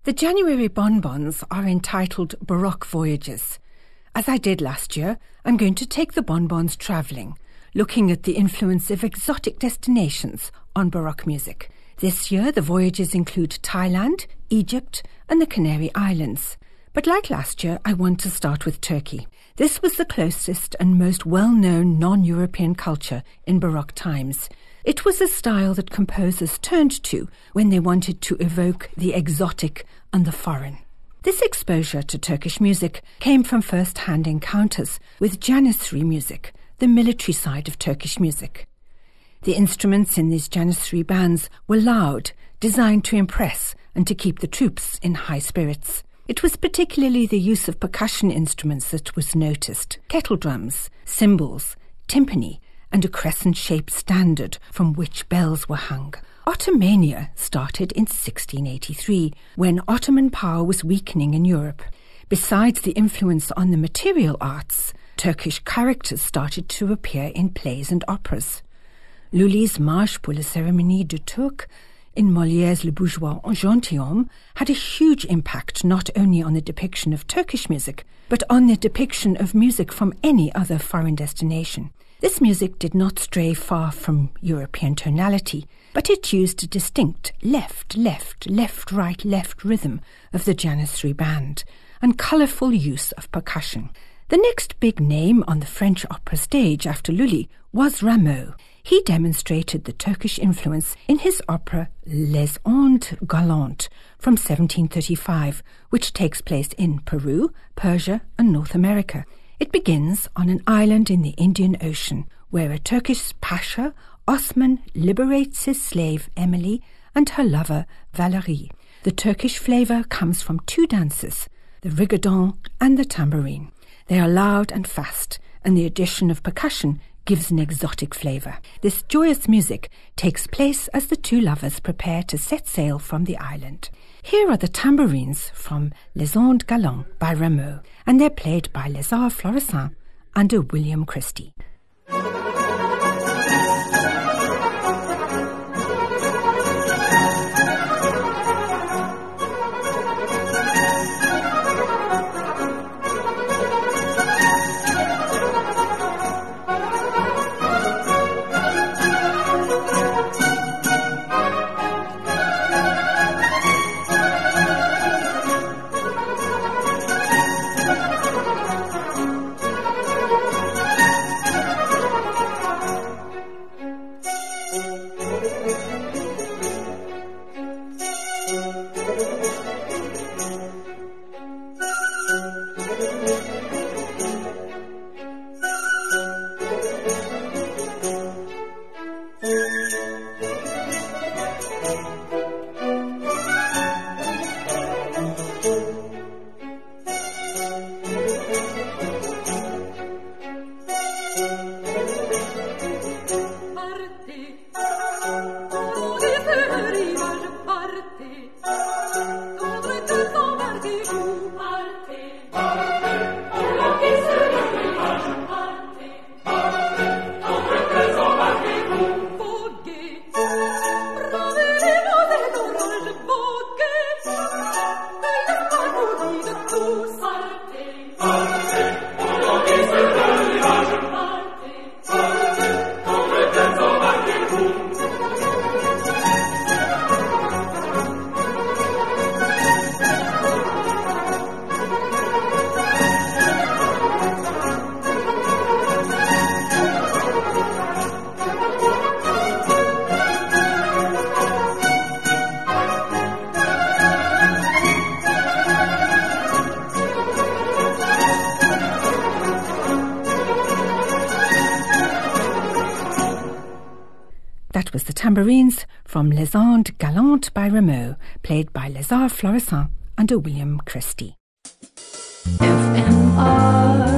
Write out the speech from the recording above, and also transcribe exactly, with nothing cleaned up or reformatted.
The January bonbons are entitled Baroque Voyages. As I did last year, I'm going to take the bonbons travelling, looking at the influence of exotic destinations on Baroque music. This year, the voyages include Thailand, Egypt, and the Canary Islands. But like last year, I want to start with Turkey. This was the closest and most well-known non-European culture in Baroque times. It was a style that composers turned to when they wanted to evoke the exotic and the foreign. This exposure to Turkish music came from first-hand encounters with Janissary music, the military side of Turkish music. The instruments in these Janissary bands were loud, designed to impress and to keep the troops in high spirits. It was particularly the use of percussion instruments that was noticed: kettle drums, cymbals, timpani, and a crescent-shaped standard from which bells were hung. Ottomania started in sixteen eighty-three, when Ottoman power was weakening in Europe. Besides the influence on the material arts, Turkish characters started to appear in plays and operas. Lully's Marche pour la cérémonie de Turc in Molière's Le Bourgeois Gentilhomme had a huge impact not only on the depiction of Turkish music, but on the depiction of music from any other foreign destination. This music did not stray far from European tonality, but it used a distinct left, left, left, right, left rhythm of the Janissary band and colourful use of percussion. The next big name on the French opera stage after Lully was Rameau. He demonstrated the Turkish influence in his opera Les Indes Galantes from seventeen thirty-five, which takes place in Peru, Persia, and North America. It begins on an island in the Indian Ocean, where a Turkish pasha, Osman, liberates his slave Emily and her lover Valerie. The Turkish flavour comes from two dances, the rigodon and the tambourine. They are loud and fast, and the addition of percussion gives an exotic flavour. This joyous music takes place as the two lovers prepare to set sail from the island. Here are the tambourines from Les Indes Galantes by Rameau, and they're played by Lézard Florestan under William Christie. That was the tambourines from Les Indes Galantes by Rameau, played by Lézard Florestan under William Christie. F M R